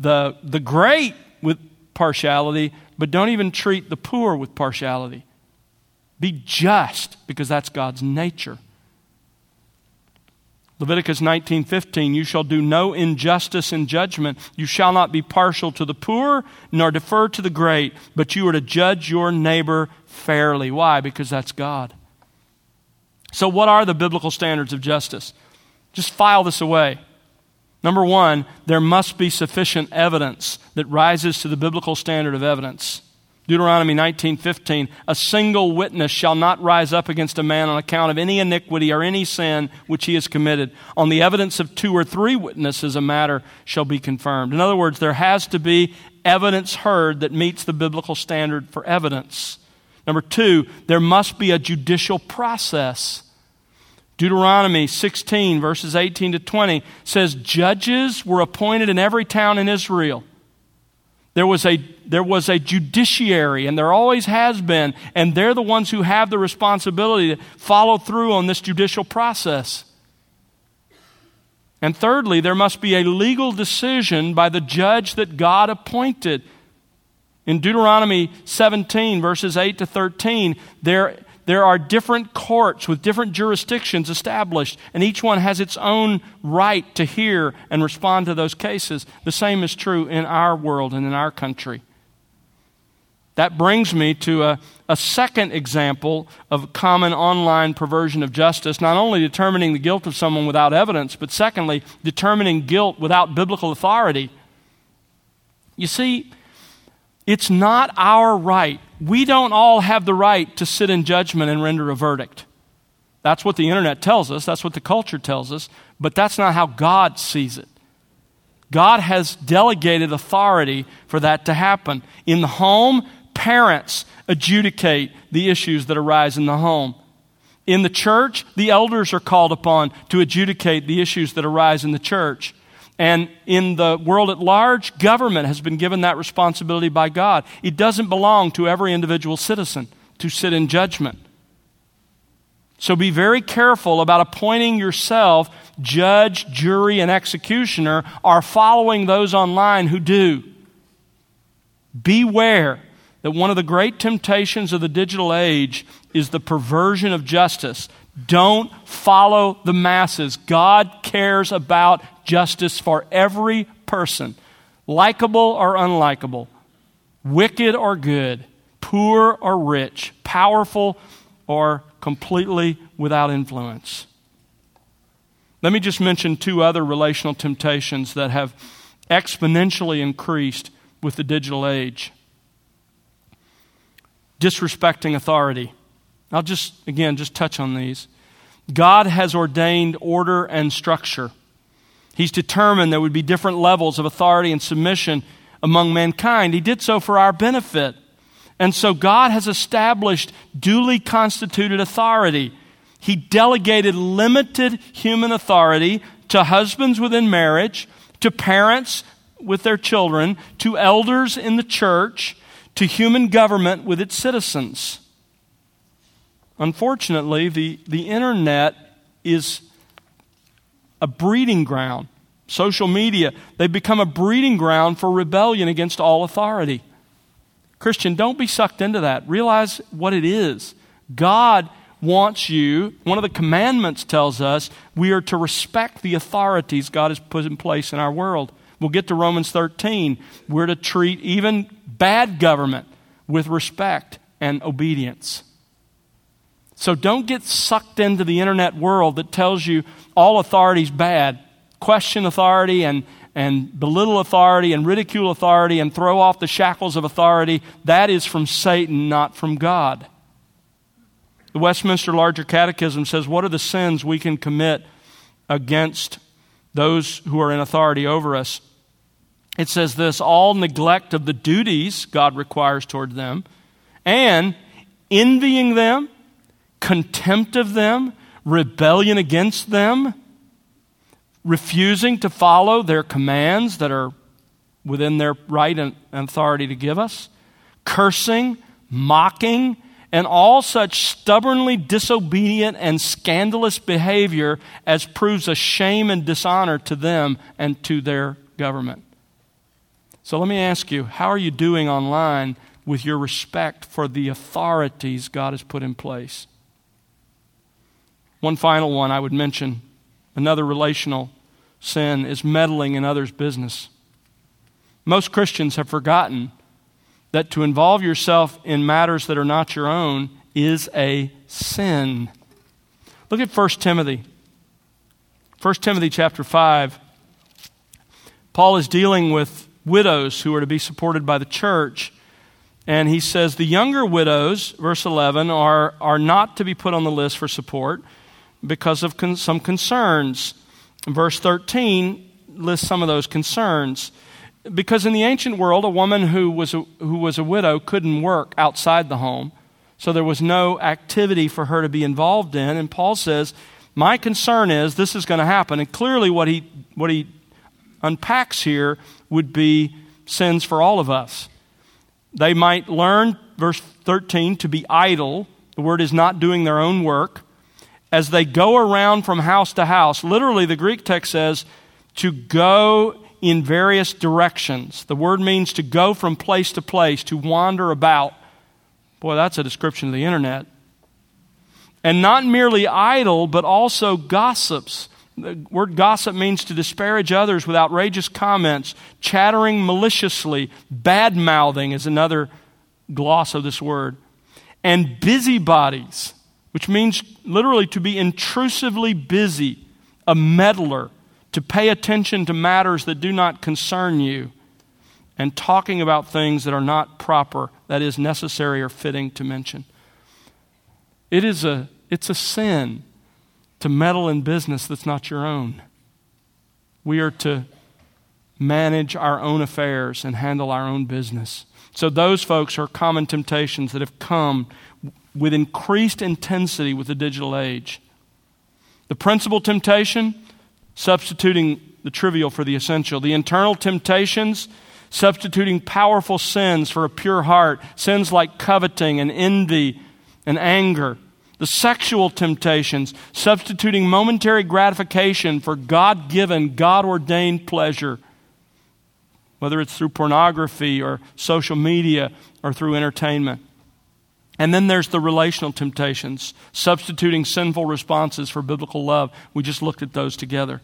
great with partiality, but don't even treat the poor with partiality. Be just, because that's God's nature. Leviticus 19:15, you shall do no injustice in judgment. You shall not be partial to the poor, nor defer to the great, but you are to judge your neighbor fairly. Why? Because that's God. So what are the biblical standards of justice? Just file this away. Number one, there must be sufficient evidence that rises to the biblical standard of evidence. Deuteronomy 19:15, a single witness shall not rise up against a man on account of any iniquity or any sin which he has committed. On the evidence of 2 or 3 witnesses, a matter shall be confirmed. In other words, there has to be evidence heard that meets the biblical standard for evidence. Number 2, there must be a judicial process. Deuteronomy 16, verses 18 to 20 says, judges were appointed in every town in Israel. There was a judiciary, and there always has been, and they're the ones who have the responsibility to follow through on this judicial process. And thirdly, there must be a legal decision by the judge that God appointed. In Deuteronomy 17, verses 8 to 13, there are different courts with different jurisdictions established, and each one has its own right to hear and respond to those cases. The same is true in our world and in our country. That brings me to a second example of common online perversion of justice, not only determining the guilt of someone without evidence, but secondly, determining guilt without biblical authority. You see, it's not our right. We don't all have the right to sit in judgment and render a verdict. That's what the internet tells us. That's what the culture tells us. But that's not how God sees it. God has delegated authority for that to happen. In the home, parents adjudicate the issues that arise in the home. In the church, the elders are called upon to adjudicate the issues that arise in the church. And in the world at large, government has been given that responsibility by God. It doesn't belong to every individual citizen to sit in judgment. So be very careful about appointing yourself judge, jury, and executioner, or following those online who do. Beware that one of the great temptations of the digital age is the perversion of justice. Don't follow the masses. God cares about justice for every person, likable or unlikable, wicked or good, poor or rich, powerful or completely without influence. Let me just mention 2 other relational temptations that have exponentially increased with the digital age. Disrespecting authority. I'll just touch on these. God has ordained order and structure. He's determined there would be different levels of authority and submission among mankind. He did so for our benefit. And so God has established duly constituted authority. He delegated limited human authority to husbands within marriage, to parents with their children, to elders in the church, to human government with its citizens. Unfortunately, the internet is a breeding ground. Social media, they've become a breeding ground for rebellion against all authority. Christian, don't be sucked into that. Realize what it is. God wants you, one of the commandments tells us, we are to respect the authorities God has put in place in our world. We'll get to Romans 13. We're to treat even bad government with respect and obedience. So don't get sucked into the internet world that tells you all authority is bad. Question authority and belittle authority and ridicule authority and throw off the shackles of authority. That is from Satan, not from God. The Westminster Larger Catechism says, what are the sins we can commit against those who are in authority over us? It says this, all neglect of the duties God requires toward them, and envying them, contempt of them, rebellion against them, refusing to follow their commands that are within their right and authority to give us, cursing, mocking, and all such stubbornly disobedient and scandalous behavior as proves a shame and dishonor to them and to their government. So let me ask you, how are you doing online with your respect for the authorities God has put in place? One final one I would mention, another relational sin, is meddling in others' business. Most Christians have forgotten that to involve yourself in matters that are not your own is a sin. Look at 1 Timothy. 1 Timothy chapter 5. Paul is dealing with widows who are to be supported by the church. And he says the younger widows, verse 11, are not to be put on the list for support because of some concerns. Verse 13 lists some of those concerns. Because in the ancient world, a woman who was a widow couldn't work outside the home. So there was no activity for her to be involved in. And Paul says, my concern is this is going to happen. And clearly what he unpacks here would be sins for all of us. They might learn, verse 13, to be idle. The word is not doing their own work. As they go around from house to house, literally the Greek text says to go in various directions. The word means to go from place to place, to wander about. Boy, that's a description of the internet. And not merely idle, but also gossips. The word gossip means to disparage others with outrageous comments, chattering maliciously, bad-mouthing is another gloss of this word. And busybodies, which means literally to be intrusively busy, a meddler, to pay attention to matters that do not concern you, and talking about things that are not proper, that is necessary or fitting to mention. It's a sin to meddle in business that's not your own. We are to manage our own affairs and handle our own business. So those folks are common temptations that have come with increased intensity with the digital age. The principal temptation, substituting the trivial for the essential. The internal temptations, substituting powerful sins for a pure heart. Sins like coveting and envy and anger. The sexual temptations, substituting momentary gratification for God-given, God-ordained pleasure, whether it's through pornography or social media or through entertainment. And then there's the relational temptations, substituting sinful responses for biblical love. We just looked at those together.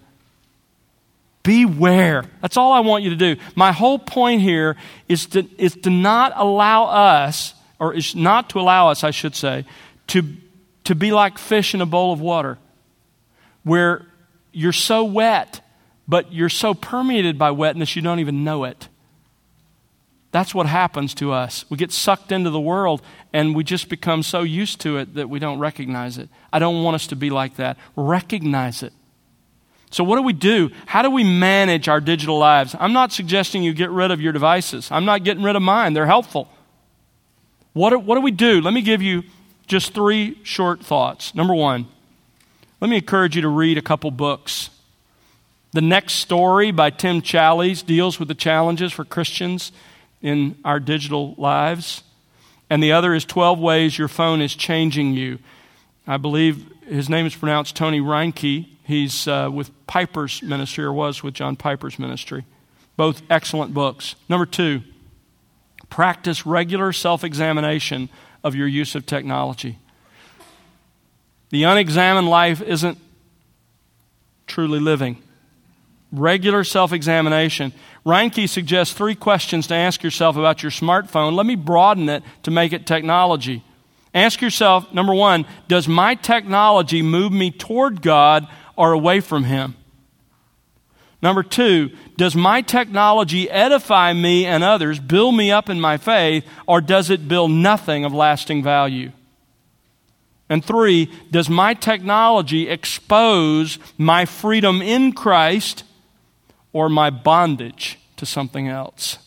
Beware. That's all I want you to do. My whole point here is to not allow us, or is not to allow us, I should say, to be like fish in a bowl of water, where you're so wet, but you're so permeated by wetness you don't even know it. That's what happens to us. We get sucked into the world and we just become so used to it that we don't recognize it. I don't want us to be like that. Recognize it. So what do we do? How do we manage our digital lives? I'm not suggesting you get rid of your devices. I'm not getting rid of mine. They're helpful. What do we do? Let me give you just 3 short thoughts. Number 1, let me encourage you to read a couple books. The Next Story by Tim Challies deals with the challenges for Christians in our digital lives. And the other is 12 Ways Your Phone is Changing You. I believe his name is pronounced Tony Reinke. He's with Piper's ministry, or was with John Piper's ministry. Both excellent books. Number 2, practice regular self-examination of your use of technology. The unexamined life isn't truly living. Regular self-examination. Reinke suggests 3 questions to ask yourself about your smartphone. Let me broaden it to make it technology. Ask yourself, number 1, does my technology move me toward God or away from Him? Number 2, does my technology edify me and others, build me up in my faith, or does it build nothing of lasting value? And 3, does my technology expose my freedom in Christ or my bondage to something else?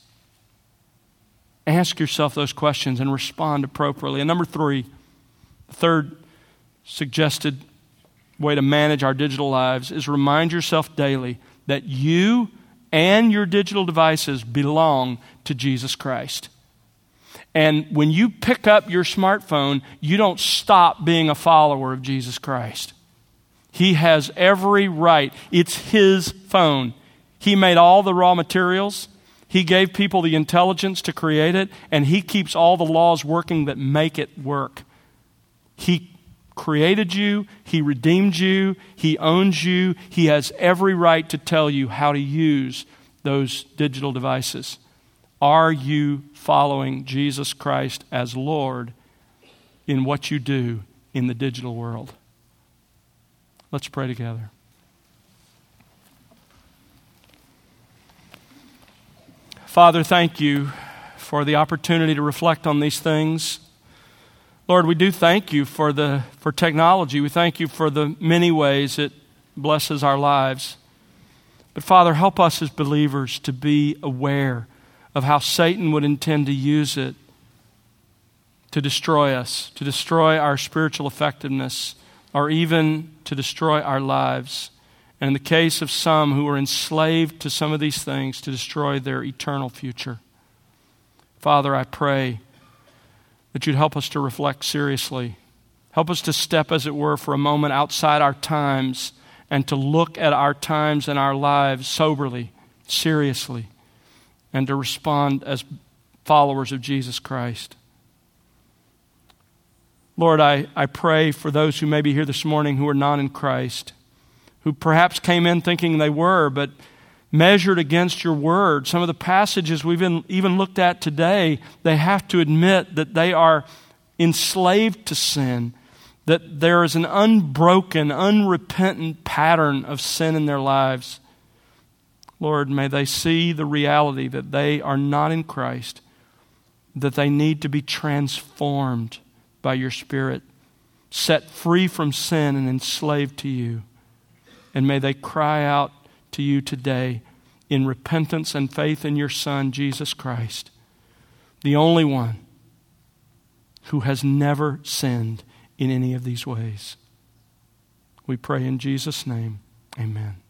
Ask yourself those questions and respond appropriately. And number 3, the third suggested way to manage our digital lives is remind yourself daily that you and your digital devices belong to Jesus Christ. And when you pick up your smartphone, you don't stop being a follower of Jesus Christ. He has every right. It's His phone. He made all the raw materials. He gave people the intelligence to create it, and He keeps all the laws working that make it work. He created you. He redeemed you. He owns you. He has every right to tell you how to use those digital devices. Are you following Jesus Christ as Lord in what you do in the digital world? Let's pray together. Father, thank you for the opportunity to reflect on these things. Lord, we do thank you for technology. We thank you for the many ways it blesses our lives. But Father, help us as believers to be aware of how Satan would intend to use it to destroy us, to destroy our spiritual effectiveness, or even to destroy our lives. And in the case of some who are enslaved to some of these things, to destroy their eternal future. Father, I pray that you'd help us to reflect seriously. Help us to step, as it were, for a moment outside our times and to look at our times and our lives soberly, seriously, and to respond as followers of Jesus Christ. Lord, I pray for those who may be here this morning who are not in Christ, who perhaps came in thinking they were, but measured against your word. Some of the passages we've even looked at today, they have to admit that they are enslaved to sin, that there is an unbroken, unrepentant pattern of sin in their lives. Lord, may they see the reality that they are not in Christ, that they need to be transformed by your Spirit, set free from sin and enslaved to you. And may they cry out to you today in repentance and faith in your Son, Jesus Christ, the only one who has never sinned in any of these ways. We pray in Jesus' name, amen.